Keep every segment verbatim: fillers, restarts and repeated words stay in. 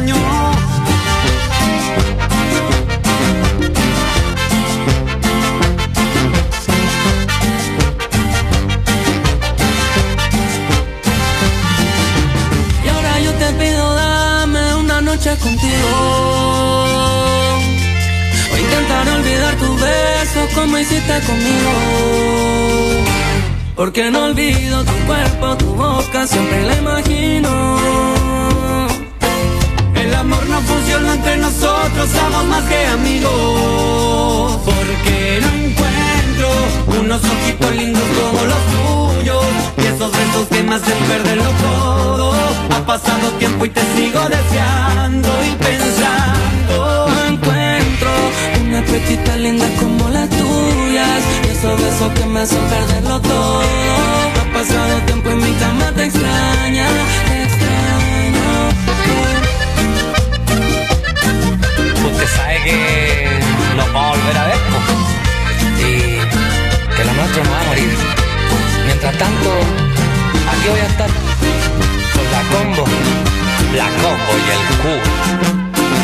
extraño. Y ahora yo te pido, dame una noche contigo. O intentar olvidar tus besos como hiciste conmigo. Porque no olvido tu cuerpo, tu boca, siempre la imagino. El amor no funciona entre nosotros, somos más que amigos. Porque no encuentro unos ojitos lindos como los tuyos, y esos besos que me hacen perderlo todo. Ha pasado tiempo y te sigo deseando y pensando. No encuentro una pechita linda como las tuyas, y esos besos que me hacen perderlo todo. Ha pasado tiempo y mi cama te extraña, te extraño. Usted sabe que nos vamos a volver a ver, po, y que lo nuestro no va a morir. Mientras tanto, aquí voy a estar con la combo, la combo y el cubo.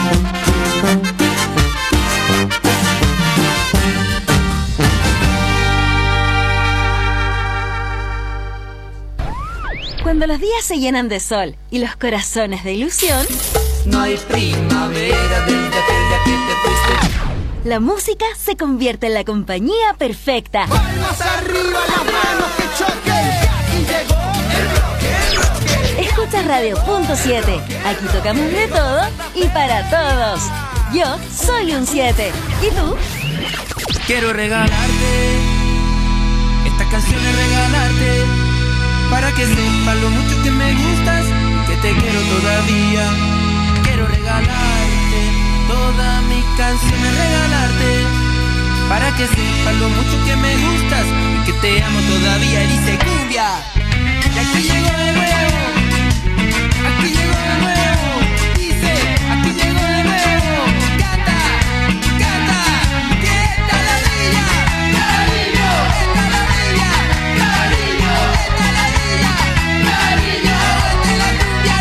Cuando los días se llenan de sol y los corazones de ilusión, no hay primavera desde aquel día que te fuiste. La música se convierte en la compañía perfecta. Palmas arriba, las manos que choquen. Aquí llegó el rock, el rock. Escucha Radio Punto siete. Aquí tocamos de todo y para todos. Yo soy un siete. ¿Y tú? Quiero regalarte esta canción, es regalarte, para que sepas lo mucho que me gustas y que te quiero todavía. Quiero regalarte todas mis canciones, regalarte, para que sepas lo mucho que me gustas y que te amo todavía. Dice cumbia. Y aquí llegó de nuevo, aquí llegó de nuevo. Dice, aquí llegó de nuevo. Canta, canta, que esta la niña, cariño, esta la niña, cariño, esta la niña, cariño, esta la cumbia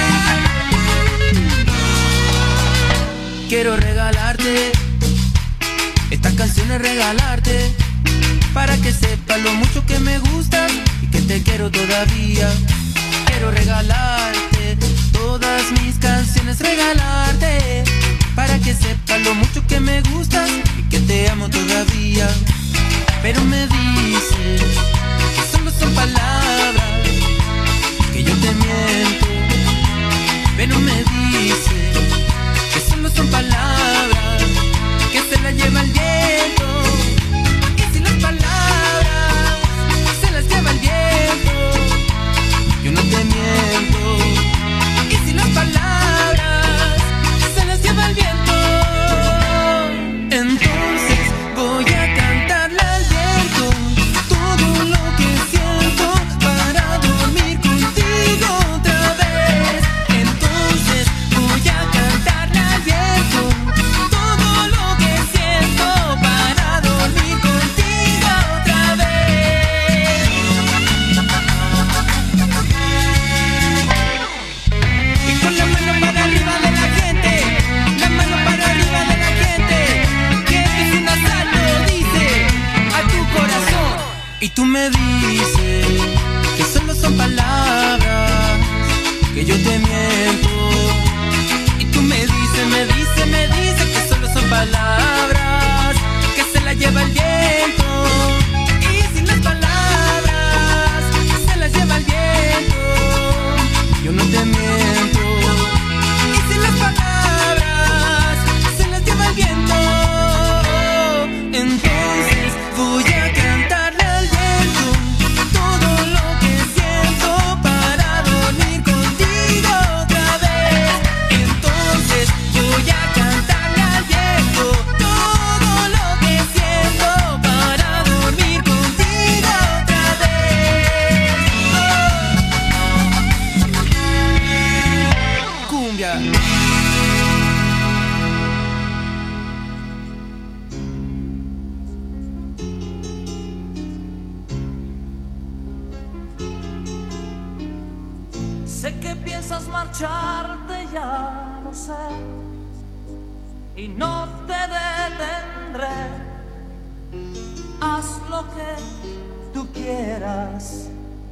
loca. Quiero regalarte estas canciones, regalarte, para que sepas lo mucho que me gustas y que te quiero todavía. Quiero regalarte todas mis canciones, regalarte, para que sepas lo mucho que me gustas y que te amo todavía. Pero me dices que solo son palabras, que yo te miento. Pero me dices que solo son palabras, que se las lleva el viento. Y si las palabras se las lleva el viento, yo no te miento. Y si las palabras se las lleva el viento, entonces voy a cantarle al viento todo lo que siento para dormir contigo otra vez. Entonces voy a cantarle al viento todo lo que siento para dormir contigo otra vez. Y con la mano para arriba de la gente, la mano para arriba de la gente, que esto es un asalto, dice, a tu corazón. Y tú me dices que solo son palabras, que yo te miento. Y tú me dices, me dices, me dices que solo son palabras, que se las lleva el viento. Y si las palabras se las lleva el viento, yo no te miento. Y si las palabras se las lleva el viento, entonces voy a cantarle al viento todo lo que siento para dormir contigo otra vez. Entonces voy a cantarle al viento todo lo que siento para dormir contigo otra vez. Oh. Cumbia. Sé que piensas marcharte ya, conocer y no te detendré. Haz lo que tú quieras.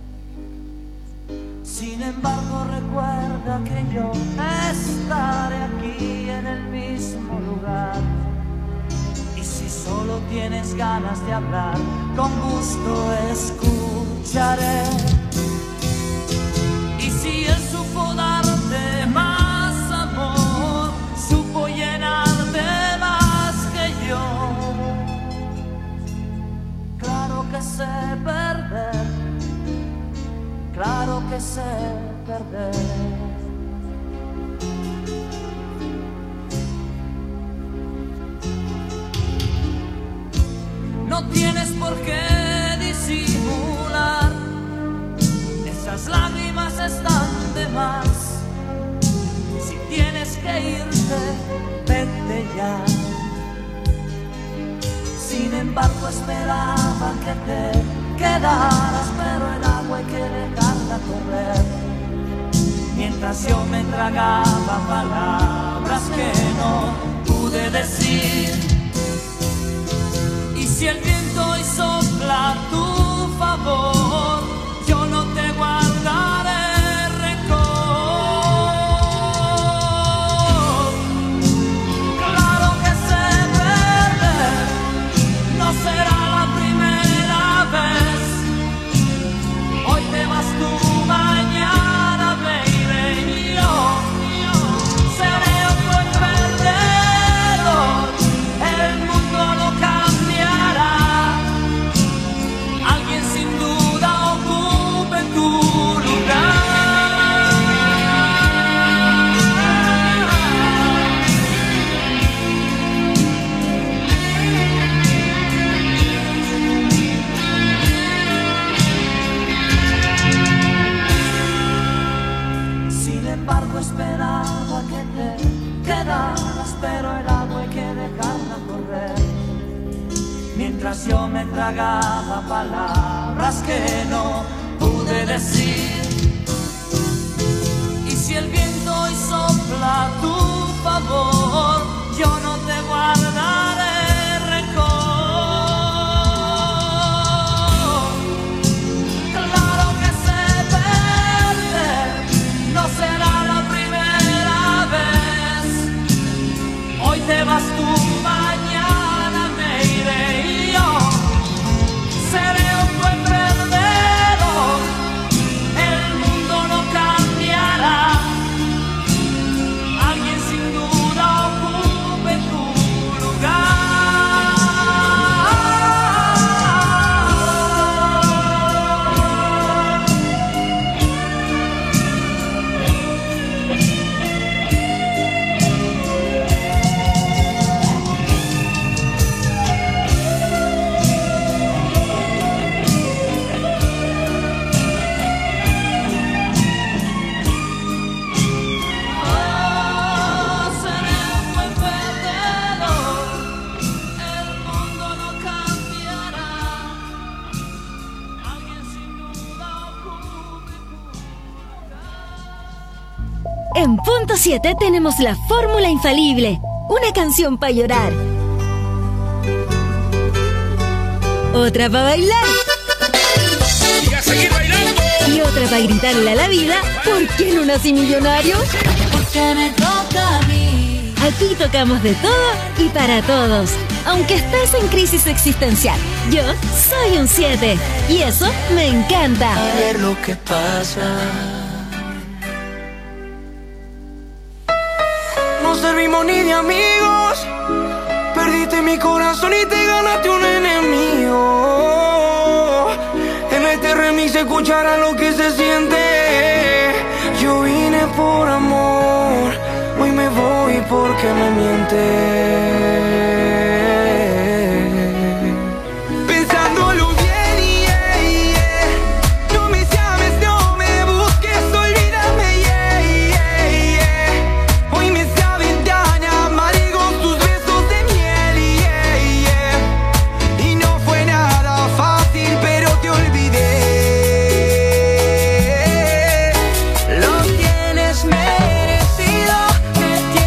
Sin embargo, recuerda que yo estaré aquí en el mismo lugar. Y si solo tienes ganas de hablar, con gusto escucharé. Y si él supo darte más amor, supo llenarte más que yo. Claro que sé perder, claro que sé perder. No tienes por qué disimular, esas lágrimas están de más. Si tienes que irte, vete ya. Sin embargo, esperaba que te quedaras, pero el agua hay que dejarla correr. Mientras yo me tragaba palabras que no pude decir. Y si el viento hoy sopla a tu favor, yo no te guardaré rencor. Claro que sé perder, no será la primera vez. Hoy te vas tú, mañana baby, y yo, yo seré otro perdedor. El mundo no cambiará, alguien sin duda ocupe tu lugar. Sin embargo, esperaba que te quedaras, pero el agua hay que dejarla correr. Mientras yo me tragaba palabras que no pude decir. Y si el viento hoy sopla a tu favor, yo no te guardaré rencor. Claro que sé perder, no será la primera vez. Hoy te vas tú, mañana me iré y yo seré un buen perdedor. El mundo no cambiará, alguien sin duda ocupe tu lugar. Oh, seré un buen perdedor. El mundo no cambiará, alguien sin duda ocupe tu lugar. En punto siete tenemos la fórmula infalible. Una canción para llorar. Otra para bailar. Y a seguir bailando. Y otra para gritarle a la vida, ¿por qué no nací millonario? Porque me toca a mí. Aquí tocamos de todo y para todos. Aunque estés en crisis existencial, yo soy un siete. Y eso me encanta. A ver lo que pasa. No servimos ni de amigos. Perdiste mi corazón y te ganaste un enemigo. En este remix se escuchará lo que se siente. Yo vine por amor, hoy me voy porque me mientes. Pensándolo bien, yeah, yeah. No me llames, no me busques, olvídame, yeah, yeah, yeah. Hoy me saben tan amargos tus besos de miel, yeah, yeah. Y no fue nada fácil, pero te olvidé. Lo tienes merecido, que te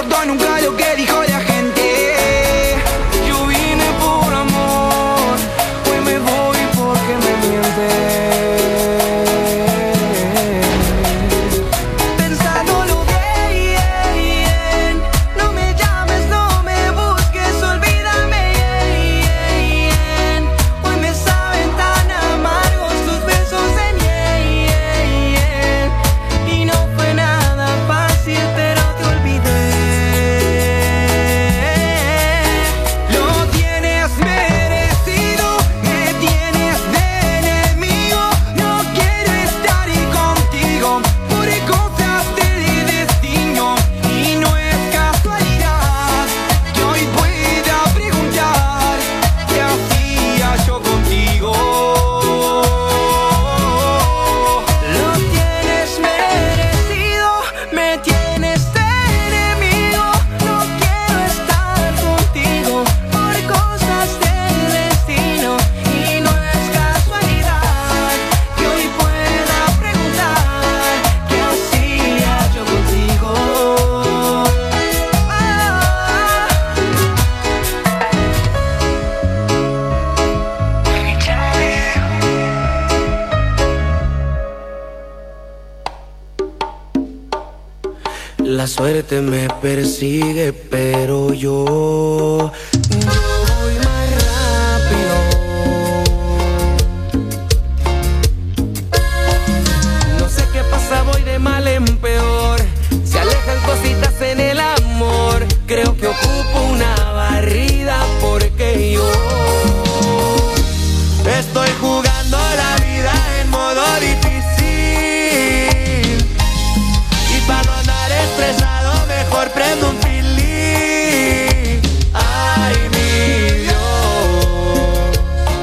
importó nunca lo que dijo la gente. Yo vine por amor, hoy me voy porque me mientes. Pensándolo bien, no me llames, no me busques, olvídame. Hoy me saben tan amargos tus besos de miel. Y no fue nada fácil, pero te olvidé. Lo tienes merecido, me tienes de enemigo. No quiero estar contigo por cosas del destino. Y no es casualidad que hoy pueda preguntar qué hacía yo contigo. Lo tienes merecido, me tienes de enemigo. No quiero estar contigo por cosas del destino. Y no es casualidad que hoy pueda preguntar qué hacía yo contigo. Ah. La suerte me persigue, pero yo, yo voy más rápido. No sé qué pasa, voy de mal en peor. Se alejan cositas en el amor. Creo que ocupo una barrida porque yo estoy jugando la vida en modo difícil. Y para no andar estresado, mejor prendo un pilín. Ay, mi Dios,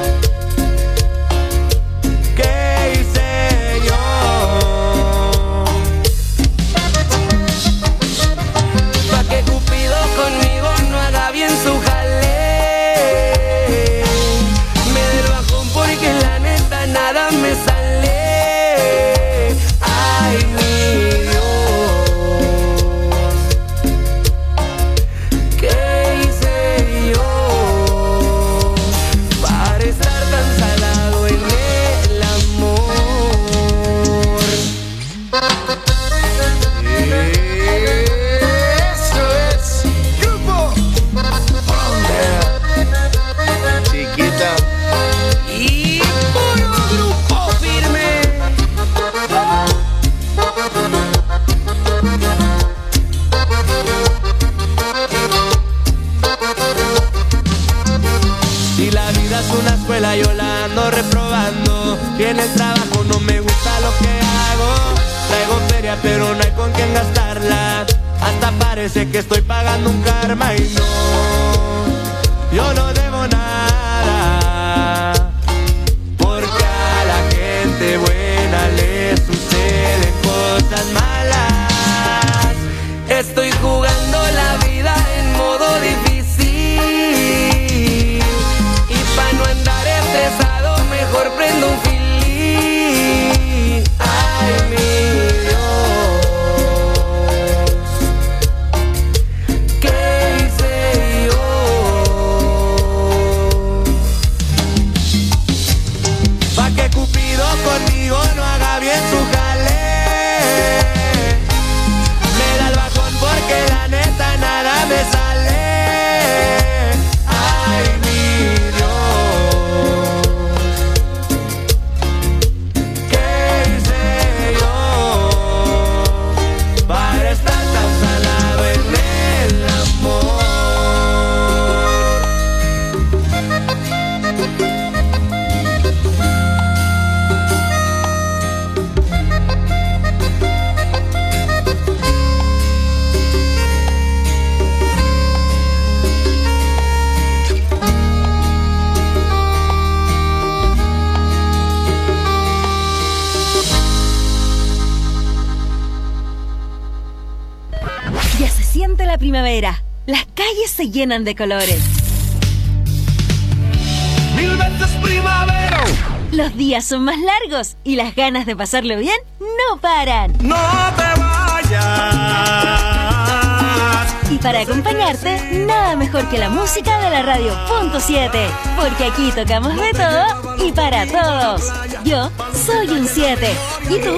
¿qué hice yo? Pa' que Cupido conmigo no haga bien su jale. Me del bajón porque la neta nada me sale. Ay, mi Dios, ¿qué hice yo para estar tan salado en el amor? Eso es Grupo Frontera, chiquita y puro grupo firme. Si la vida es una escuela, yo la ando reprobando. Y en el trabajo no me gusta lo que hago. Traigo feria, pero no hay con quién gastarla. Hasta parece que estoy pagando un karma y no, yo no debo nada. Porque a la gente buena le suceden cosas malas. Estoy jugando la vida en modo difícil. Y pa' no andar estresado, mejor prendo un filín. Ay, mi Dios, ¿qué hice yo? Pa' que Cupido conmigo no haga bien su jale. Me da el bajón porque la neta nada me sale. Ay, mi Dios, ¿qué hice yo para estar tan salado en el amor? Ya se siente la primavera. Las calles se llenan de colores. Mil veces primavera. Los días son más largos y las ganas de pasarlo bien no paran. No te vayas. Y para acompañarte, nada mejor que la música de la radio punto siete, porque aquí tocamos de todo y para todos. Yo soy un siete. ¿Y tú?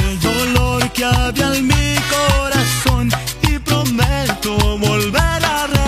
Había en mi corazón y prometo volver a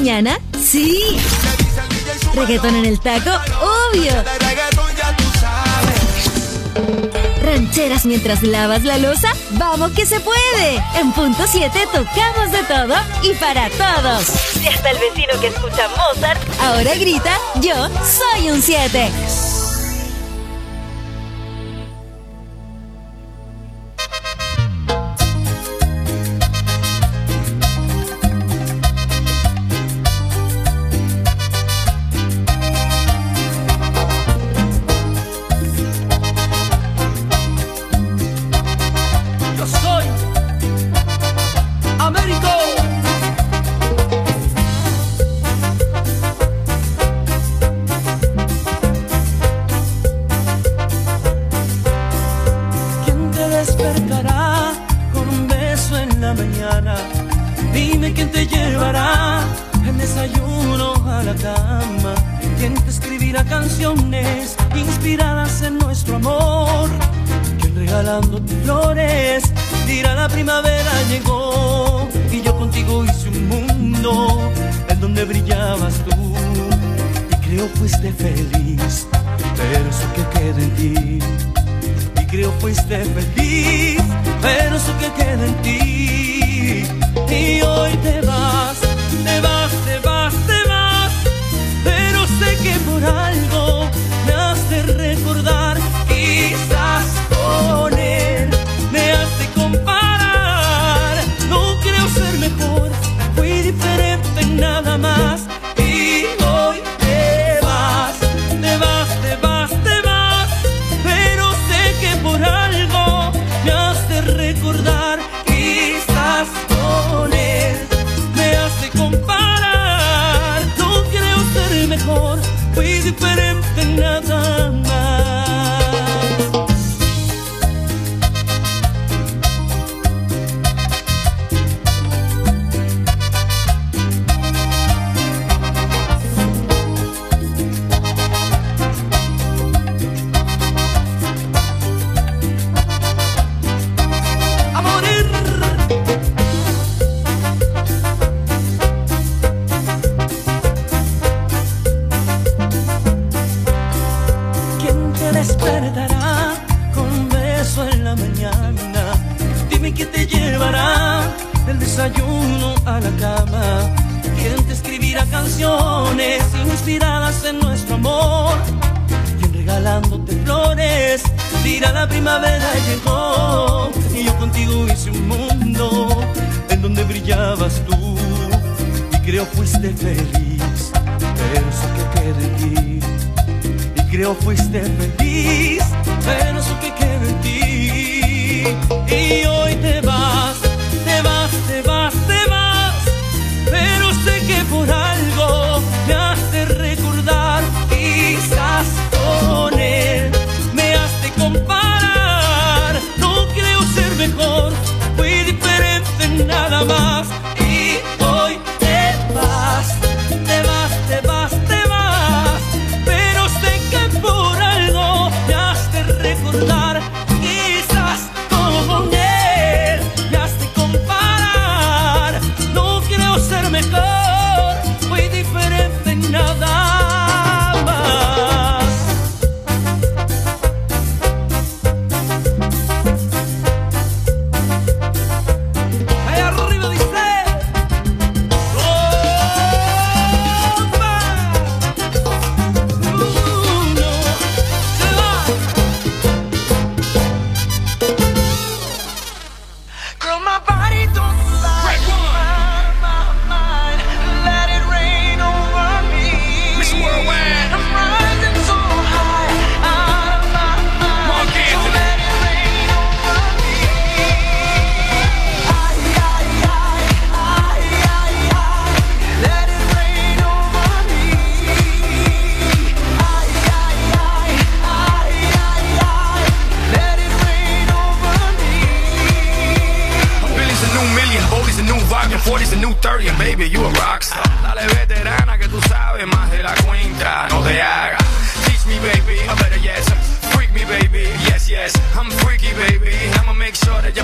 mañana? Sí. Reggaetón en el taco, obvio. Rancheras mientras lavas la loza, ¡vamos que se puede! En Punto siete tocamos de todo y para todos. Y hasta el vecino que escucha Mozart ahora grita, yo soy un siete.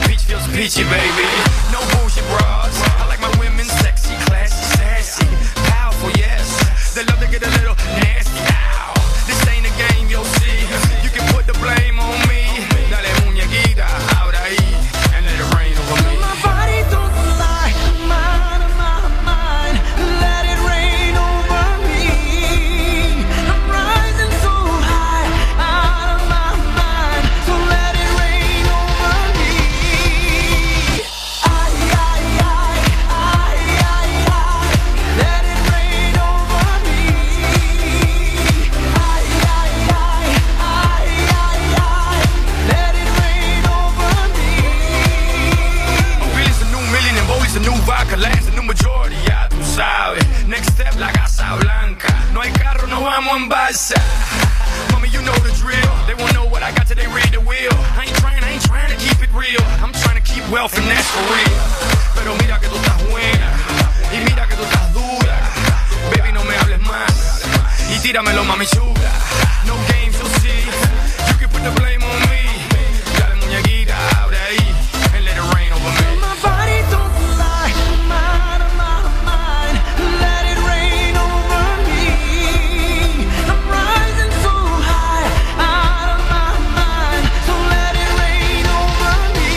Peachy baby, no bullshit bras. I like my women sexy, classy, sassy, me, you know the drill. They won't know what I got till they read the wheel. I ain't trying, I ain't trying to keep it real. I'm trying to keep wealth and that's for real. Pero mira que tú estás buena y mira que tú estás dura. Baby, no me hables más y tíramelo, mami chula. No games, you'll see. You can put the blame on me. Dale muñequita, abre ahí and let it rain over me. My body don't lie, I'm out of my mind. Let it rain over me. I'm rising so high, out of my mind. So let it rain over me.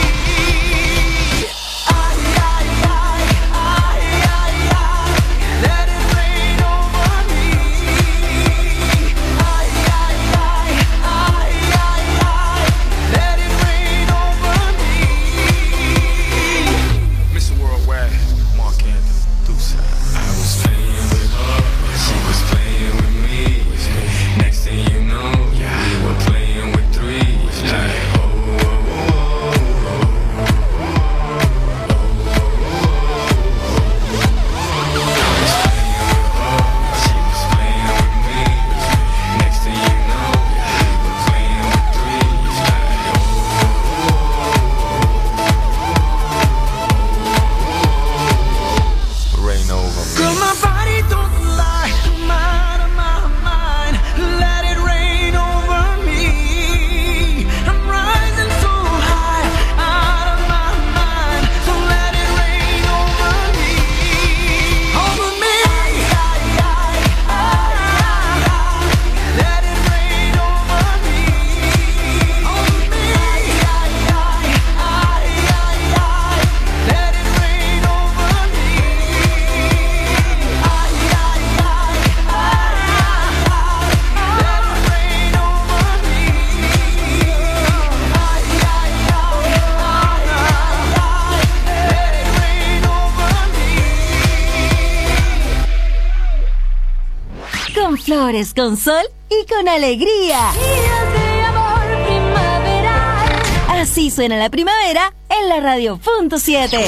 Ay, ay, ay, ay, ay, ay. Let it rain over me. Ay, ay, ay, ay, ay, ay. Let it rain over me. Mister Worldwide, Mark Anthony, Deuce. I was playing with her, she was playing with me. Next thing you know, we were playing with three. Like, oh, oh, oh, I was playing with her, she was playing with me. Next thing you know, we were playing with three. Like, oh, rain over me. Girl, my body don't lie, I'm out of my mind. Let it rain over me. I'm rising so high, out of my mind. So let it rain over me. Over me. Ay, ay, ay, ay, ay. Let it rain over me. Over me. Ay, ay, ay, ay, ay, ay. Let it rain over me. Ay, ay, ay, ay, ay, ay. Let it rain over me. Ay, ay, ay, ay, ay, ay. Let it rain over me. Con flores, con sol y con alegría. Días de amor primaveral. Así suena la primavera en la radio punto siete.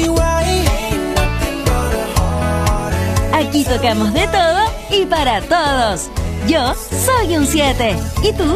Aquí tocamos de todo y para todos. Yo soy un siete. ¿Y tú?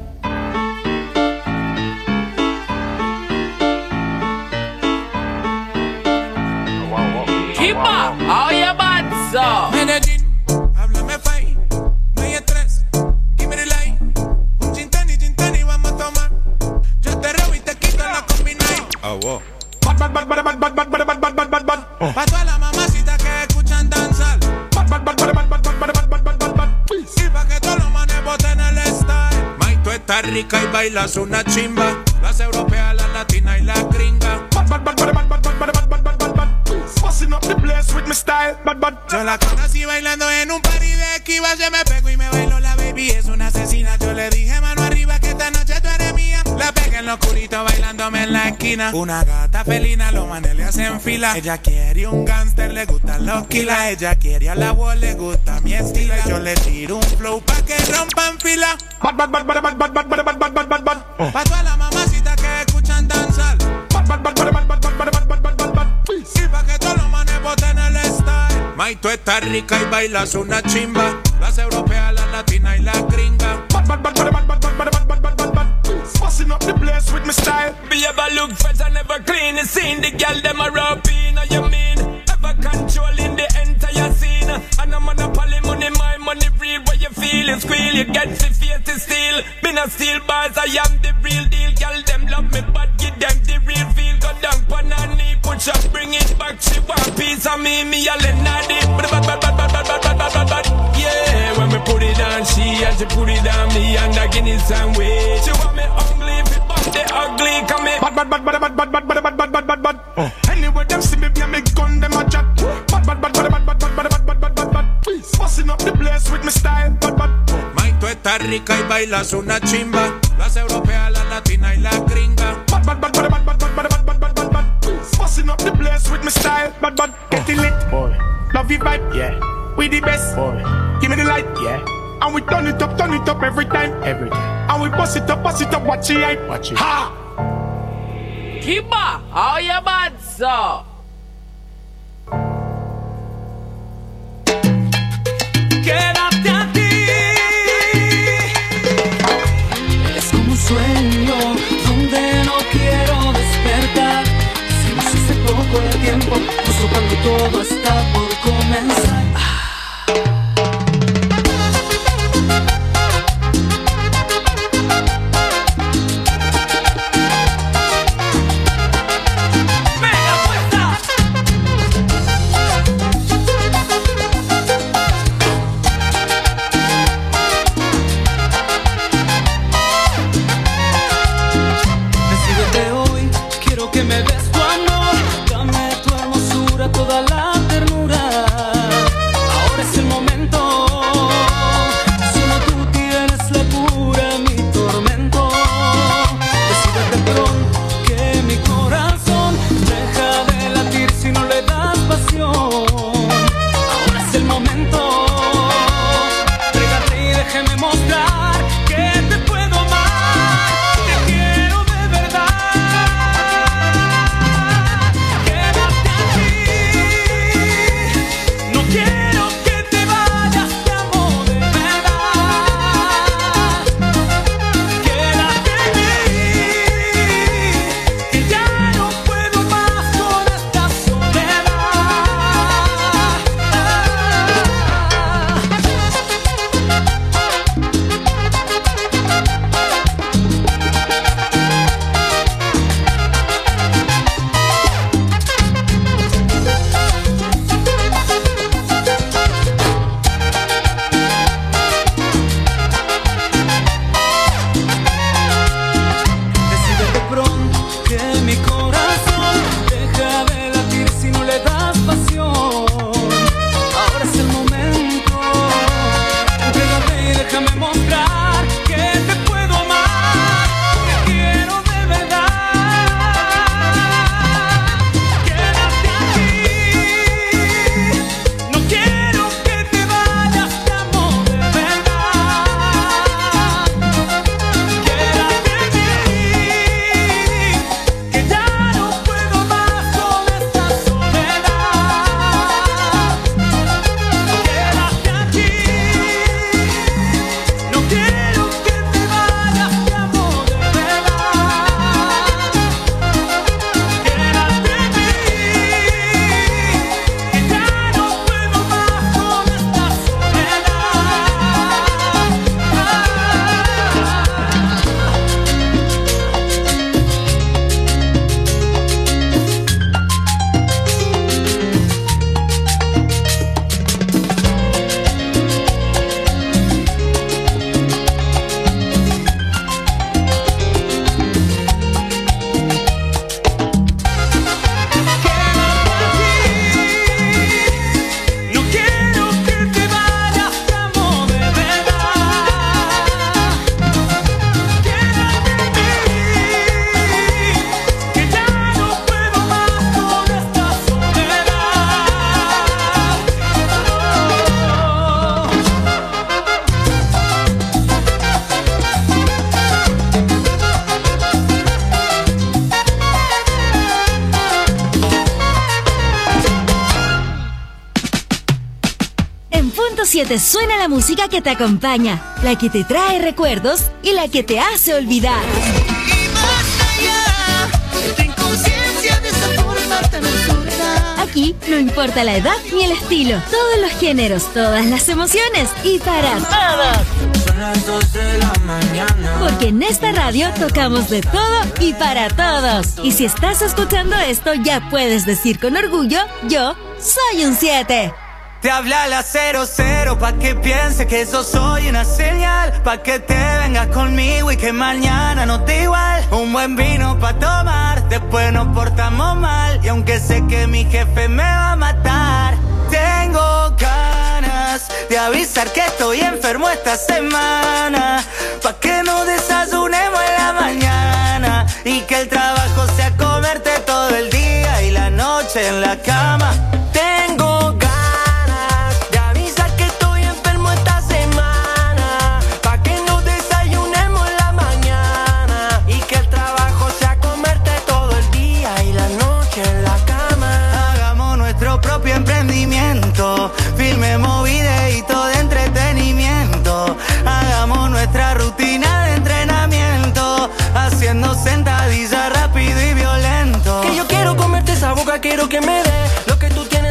Kipa, oye, Batso. Medellín, háblame fai, no hay estrés, give me the light. Un gin tonic, gin tonic, vamos a tomar. Yo te robo y te quito la combinai. Oh, wow. Bad, bad, bad, bad, bad, bad, bad, bad, bad, bad, bad, bad. Pa' todas las mamacitas que escuchan danzar. Bad, bad, bad, bad, bad, bad, bad, bad, bad, bad, bad, bad. Y pa' que todos los manes boten el style. May, tú estás rica y bailas una chimba. Las europeas, las latinas y las gringas. Bad, bad, bad, bad, bad, bad, bad, bad, bad, bad, bad, bad. Busting up the place with my style. Bad, bad. Yo la conocí bailando en un party de Esquiva. Se me pegó y me bailó la baby, es una asesina. Yo le dije mano arriba que esta noche tú eres mía. La pegué en lo oscurito bailándome en la esquina. Una gata felina, los manes le hacen fila. Ella quiere un gangster, le gustan los kilas. Ella quiere a la voz, le gusta mi estilo. Y yo le tiro un flow pa' que rompan fila. Bad, bad, bad, bad, bad, bad, bad, bad, bad, bad, bad, bad. Pa' todas las mamacitas que escuchan danzar. Bad, bad, bad, bad, bad, bad, bad, bad, bad, bad, bad, bad. Y pa' que todos los manes boten el style. May, tú estás rica y bailas una chimba. Las europeas, las latinas y las gringas. Bad, bad, bad, bad, bad, bad, bad, bad, bad, bad, bad, bad. Busting up the place with my style. Be ever look fresh and never clean. You seen the girl them a rub in. You mean ever controlling the entire scene. And a monopoly money, my money real. What you feel, you squeal, you get the face to steal. Been a steel bars, I am the real deal. Girl them love me, but give them the real feel. Go down pan her knee, push up, bring it back. She want piece of me, me a let her deep. Bad, bad, bad, bad, bad, bad, bad, bad, bad, bad. Yeah, when me put it on she, and she put it on me, and I give it some way. She want me ugly, if it bump the ugly, come here. Bad, bad, bad, bad, bad, bad, bad, bad, bad, bad, bad, bad, bad. Anywhere them see me, be a me gun, them a chat. Bad, bad, bad, bad, bad, bad, bad, bad, bad, bad, bad, bad. Busting up the place with my style. Bad, bad. May, tú estás rica y bailas una chimba. Las europeas, las latinas y las gringas. Bad, bad, bad, bad, bad, bad, bad, bad, bad, bad, bad, bad. Busting up the place with my style. Bad, bad. Get it lit, boy. Love you vibe, yeah. We the best, boy. Give me the light, yeah. And we turn it up, turn it up every time, every time. And we bust it up, bust it up, watch it hype, watch it. Ha! Kiba, oye, Batso. Quédate a ti. todo está por comenzar. siete suena la música que te acompaña, la que te trae recuerdos y la que te hace olvidar. Y más allá de tu inconsciencia de esa forma tan absurda. Aquí no importa la edad ni el estilo, todos los géneros, todas las emociones y para todos. Son las dos de la mañana. Porque en esta radio tocamos de todo y para todos. Y si estás escuchando esto, ya puedes decir con orgullo, yo soy un siete. Te habla la cero cero pa' que piense que eso soy una señal, pa' que te vengas conmigo y que mañana no te igual. Un buen vino pa' tomar, después nos portamos mal. Y aunque sé que mi jefe me va a matar, tengo ganas de avisar que estoy enfermo esta semana, pa' que no desayunemos en la mañana y que el trabajo sea comerte todo el día y la noche en la cama. Tengo ganas emprendimiento, filmemos videíto de entretenimiento, hagamos nuestra rutina de entrenamiento, haciendo sentadillas rápido y violento. Que yo quiero comerte esa boca, quiero que me dé lo que tú tienes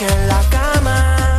noche en la cama.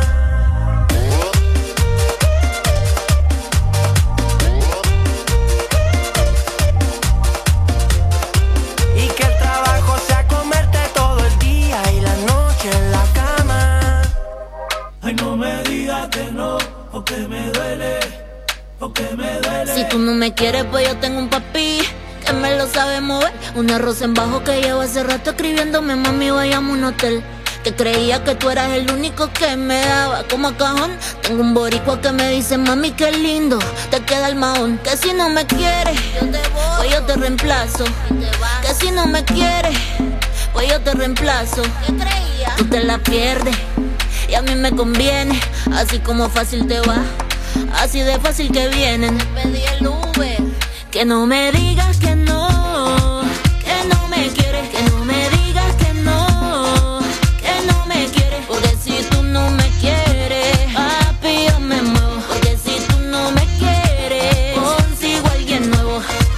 Y que el trabajo sea comerte todo el día y la noche en la cama. Ay, no me digas que no, porque me duele, porque me duele. Si tú no me quieres, pues yo tengo un papi que me lo sabe mover. Un arroz en bajo que llevo hace rato escribiéndome, mami, vayamos a un hotel. Que creía que tú eras el único que me daba como a cajón. Tengo un boricua que me dice, mami, qué lindo te queda el mahón. Que si no me quieres, yo te voy, pues yo te reemplazo. Que si no me quieres, pues yo te reemplazo. ¿Qué creías? Tú te la pierdes y a mí me conviene. Así como fácil te va, así de fácil que vienen. Te pedí el Uber. Que no me digas que no, que no me quieres. Que no me digas que no, que no me quieres. Porque si tú no me quieres, papi, yo me muevo. Porque si tú no me quieres, consigo a alguien nuevo.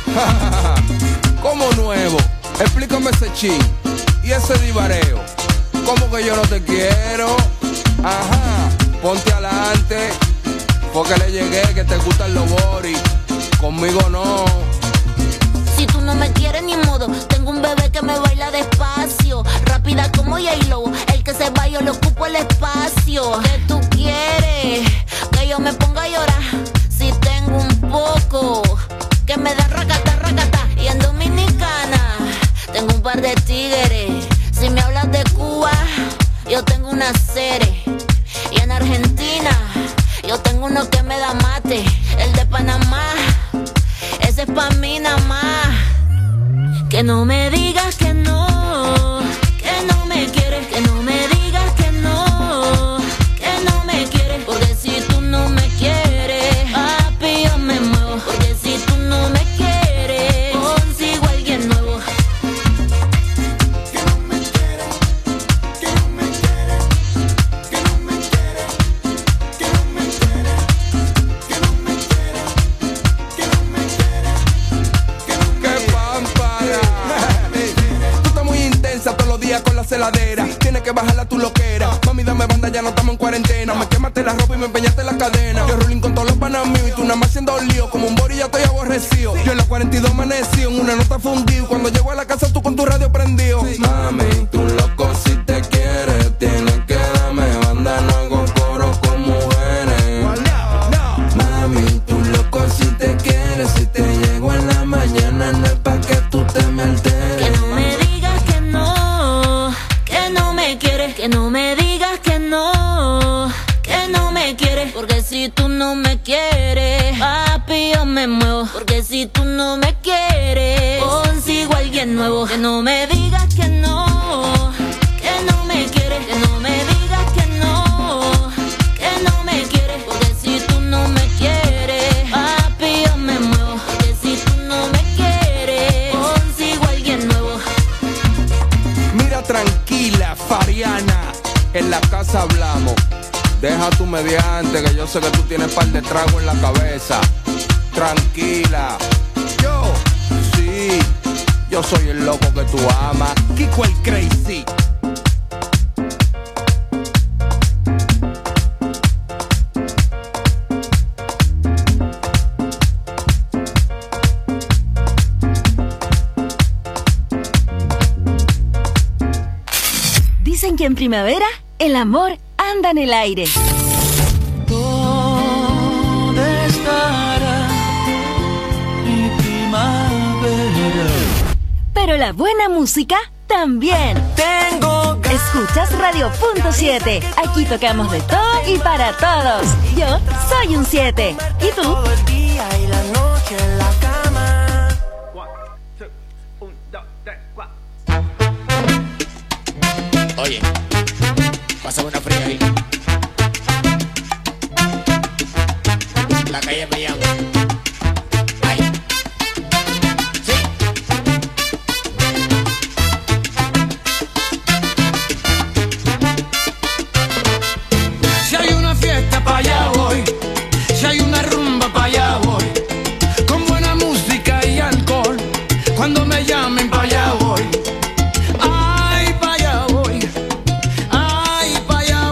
¿Cómo nuevo? Explícame ese chin y ese divareo. ¿Cómo que yo no te quiero? Ajá, ponte adelante, porque le llegué que te gustan los boris. Conmigo no. Si tú no me quieres ni modo, tengo un bebé que me baila despacio, rápida como J-Lo. El que se va yo le ocupo el espacio. ¿Qué tú quieres? Que yo me ponga a llorar. Si tengo un poco, que me da racata, racata. Y en Dominicana tengo un par de tigres. Si me hablas de Cuba, yo tengo una serie. Y en Argentina yo tengo uno que me da mate. El de Panamá, ese es pa' mí nada más. Que no me digas que no, que no me quieres. Que no me digas que no, que no me quieres. Porque si tú no me quieres, papi, yo me muevo. Porque si tú no me quieres, consigo a alguien nuevo. Que no me quieres, que no me quieres, que no me quieres, que no me quieres, que no me quieres, que no me quieres, que no me quieres. ¡Qué pámpara! Tú estás muy intensa todos los días con la celadera. Tienes que bajarla tu loquera. Mami, dame banda, ya no estamos en cuarentena. Me quemaste la ropa y me empeñaste la cadena. Yo rolling con todos los panas míos y tú nada más haciendo lío. Como un bori ya estoy aborrecido. Yo en la cuarenta y dos amanecí, en una nota fundido. Cuando llego a la casa tú con tu radio prendido. Mami, tú loco si te quieres. Tienes que darme banda, no hago coro con mujeres. Mami, tú loco si te quieres. Si te llego en la mañana no es pa' que tú te me alteres. Que no me digas que no, que no me quieres. Que no me digas que no, que no me quieres. Porque si tú no me quieres, papi, yo me muevo. Porque si tú no me quieres, consigo a alguien nuevo. Que no me digas que no, que no me quieres. Que no me digas que no, que no me quieres. Porque si tú no me quieres, papi, yo me muevo. Porque si tú no me quieres, consigo a alguien nuevo. Mira, tranquila, Fariana, en la casa hablamos. Deja tu mediante, que yo sé que tú tienes par de trago en la cabeza. Tranquila. Yo, sí, yo soy el loco que tú amas. Kiko el Crazy. Dicen que en primavera el amor anda en el aire. ¿Dónde estará mi primavera? Pero la buena música también. Tengo ganas. Escuchas Radio Punto siete. Aquí tocamos de todo y para todos. Yo soy un siete. ¿Y tú? Todo el día y la noche en la cama. Oye, pásame una fría ahí. La calle me llama. Ay. Sí. Si hay una fiesta pa' allá voy, si hay una rumba pa' allá voy, con buena música y alcohol, cuando me llamen pa' allá voy. Ay, pa' allá voy, ay, pa' allá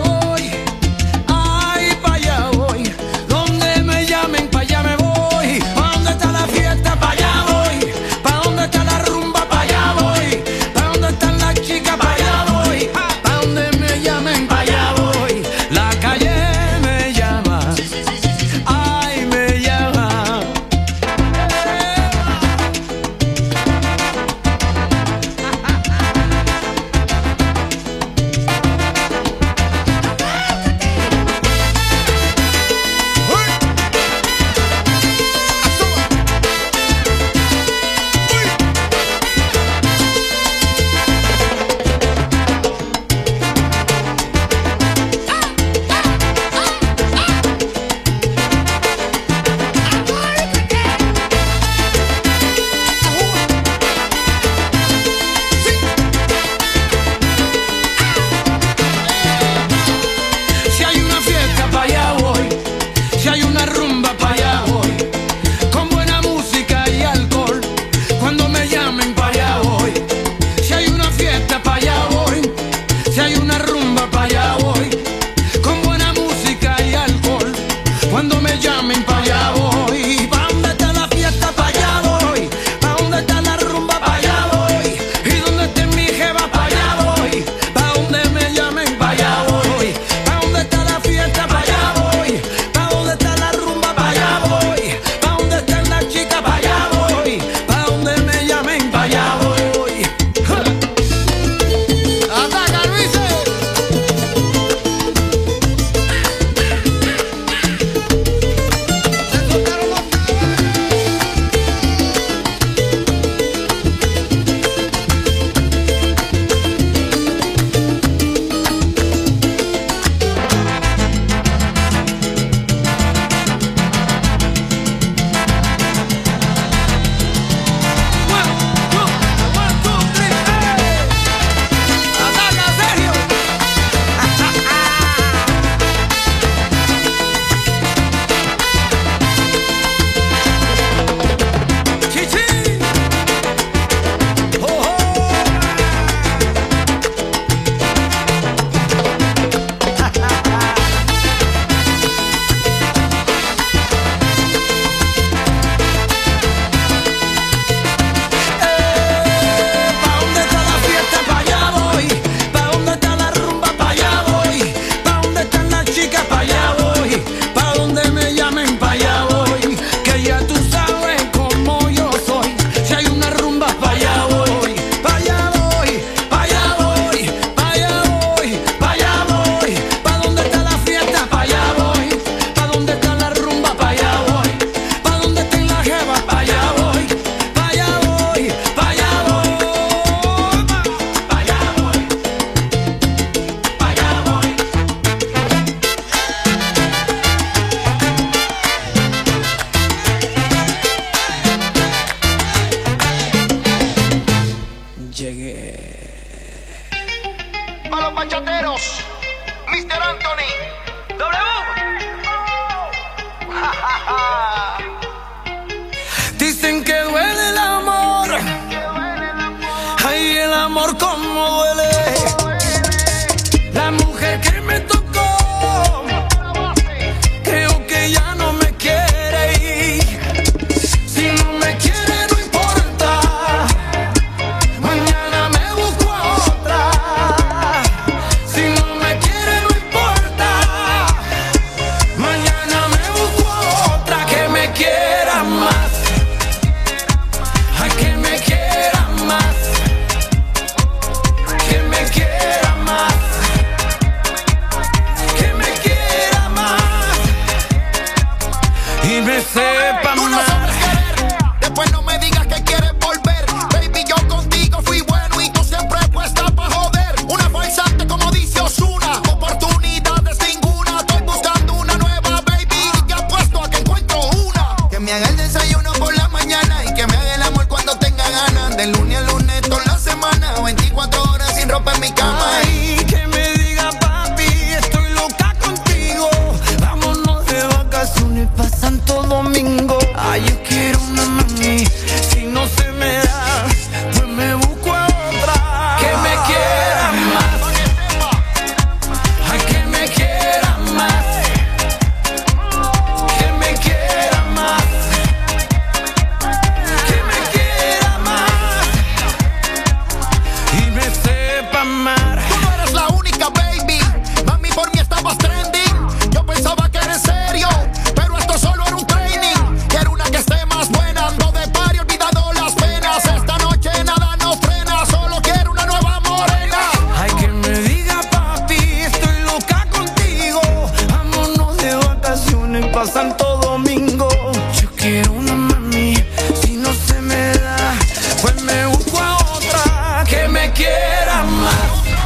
pa' Santo Domingo. Yo quiero una mami, si no se me da, pues me busco a otra que me quiera más.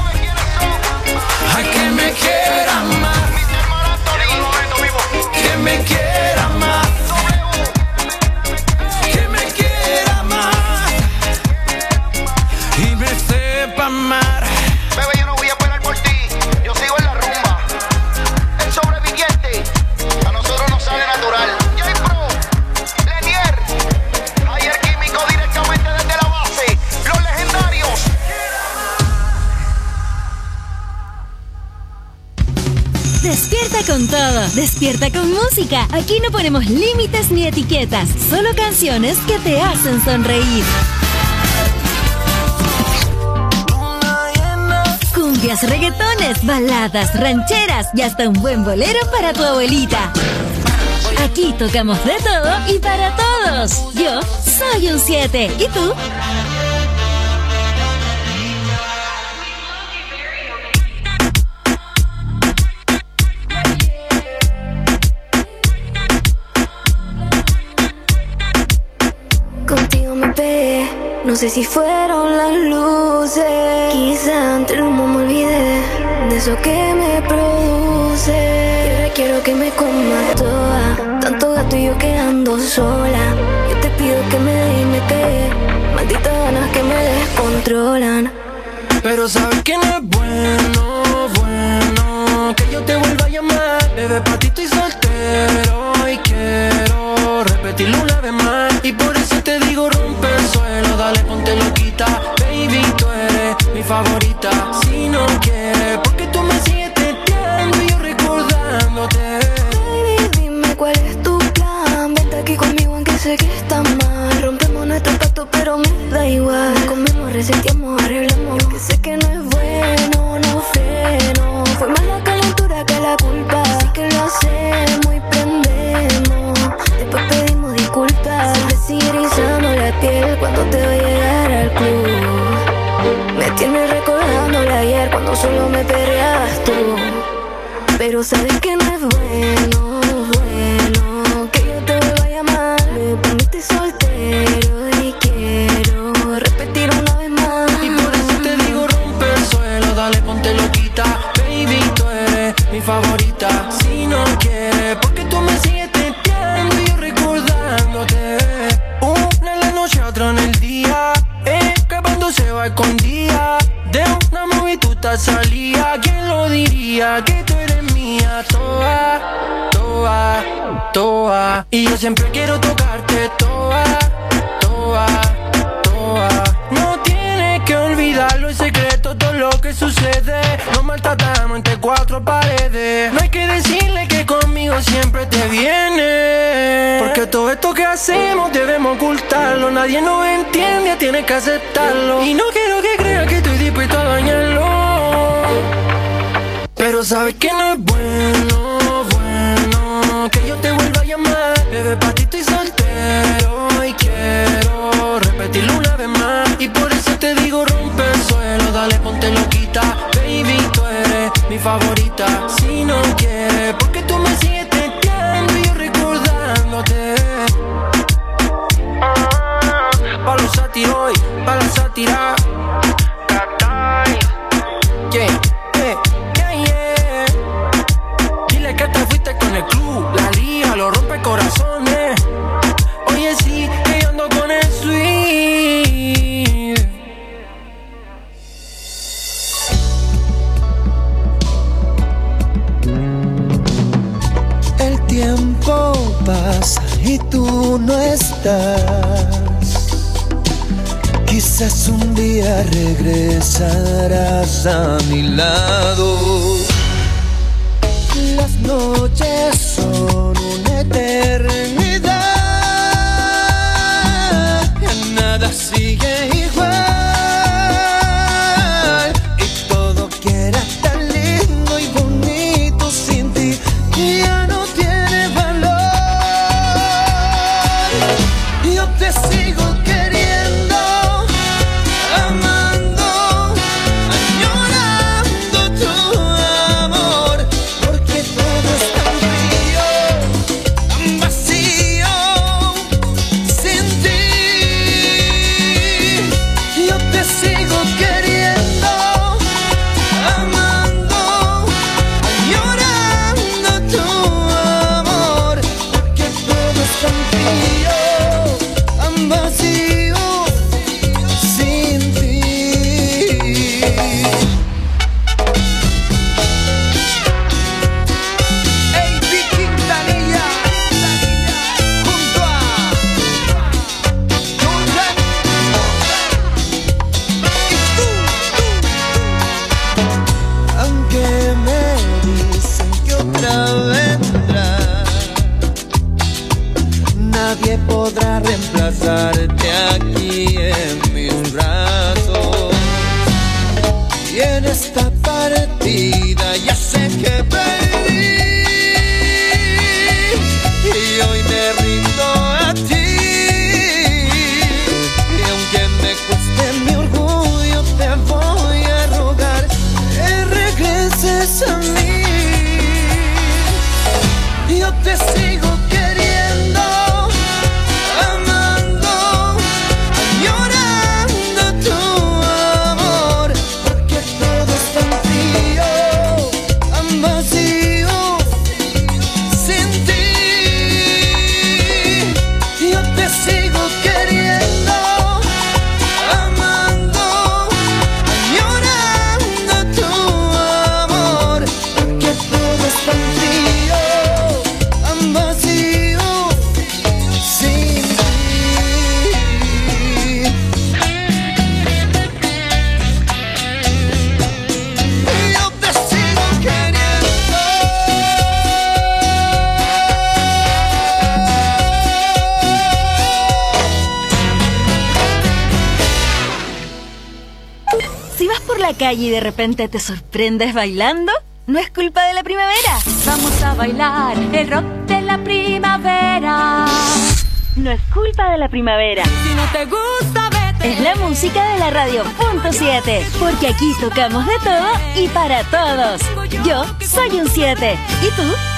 Ay, que me quiera más. Que me quiera más. Que me quiera más. Y me sepa amar. Bebé, yo no voy a esperar por ti. Yo sigo en la rumba. El sobreviviente. A nosotros nos sale natural. J-Pro, Lenier, Ayer Químico directamente desde la base. Los legendarios. Despierta con todo, despierta con música. Aquí no ponemos límites ni etiquetas, solo canciones que te hacen sonreír. Cumbias, reggaetones, baladas, rancheras y hasta un buen bolero para tu abuelita. Aquí tocamos de todo y para todos. Yo soy un siete. ¿Y tú? Contigo me pegué, no sé si fueron las luces. Quizá entre el humo me olvidé de eso que me produce. Y ahora quiero que me comas toda, tanto gato y yo quedando sola. Yo te pido que me dé y me pegue, malditas ganas que me descontrolan. Pero sabes que no es bueno, bueno que yo te vuelva a llamar. Bebé, pa' ti estoy soltero y quiero repetirlo una vez más. Y por eso te digo rompe el suelo, dale ponte loquita. Baby, tú eres mi favorita. Si no quieres, porque tú me sigues teteando y yo recordándote. Baby, dime cuál es tu plan. Vente aquí conmigo aunque sé que está mal. Rompemos nuestro pacto pero me da igual. Comemos, resentimos, arreglamos. Que sé que no es bueno, no freno. Fue más la calentura que la culpa. Así que lo hacemos y prendemos. Después pedimos disculpas. Me sigue erizando la piel cuando te voy a llegar al club. Me tienes recordando el ayer cuando solo me perreabas tú. Pero sabes que no es bueno, bueno que yo te vuelva a llamar. Me poniste soltero y quiero repetir una vez más. Y por eso te digo rompe el suelo, dale ponte loquita. Baby, tú eres mi favorita. Si no quieres, porque tú me sigues teteando y yo recordándote. Una en la noche, otra en el día, escapándose va escondida. De una movie tú te salía. ¿Quién lo diría? Que tú eres mía. Toa, toa, toa. Y yo siempre quiero tocarte. Toa, toa, toa. No tienes que olvidarlo, es secreto todo lo que sucede. Nos maltratamos entre cuatro paredes. No hay que decirle que conmigo siempre te viene. Porque todo esto que hacemos debemos ocultarlo. Nadie nos entiende, tienes que aceptarlo. Y no quiero que creas que estoy dispuesto a dañarlo. Pero sabes que no es bueno, bueno que yo te vuelva a llamar. Bebé, pa' ti estoy soltero y quiero repetirlo una vez más. Y por eso te digo rompe el suelo, dale ponte loquita. Baby, tú eres mi favorita. Si no quieres, porque tú me sigues teteando y yo recordándote. Pa' los sátiros y pa' la sátira. Yeah, yeah, yeah, yeah. Dile que te fuiste con el club, la liga, lo rompe corazones. Oye, sí, que yo ando con el sweet. El tiempo pasa y tú no estás. Quizás un día regresarás a mi lado. Las noches son una eternidad. Ya nada sigue igual. Y todo que era tan lindo y bonito sin ti ya no tiene valor. Yo te sigo queriendo, amando, añorando tu amor, porque todo es tan frío yo te sigo queriendo, amando, añorando tu amor, porque todo es tan frío, tan vacío, sin ti. Yo te sigo queriendo, amando, añorando tu amor, porque todo es tan frío, tan vacío, sin ti. Yo te sigo queriendo. Si vas por la calle y de repente te sorprendes bailando, no es culpa de la primavera. Vamos a bailar el rock de la primavera. No es culpa de la primavera. Si no te gusta, vete. Es la música de la radio punto siete, porque aquí tocamos de todo y para todos. Yo soy un siete. ¿Y tú?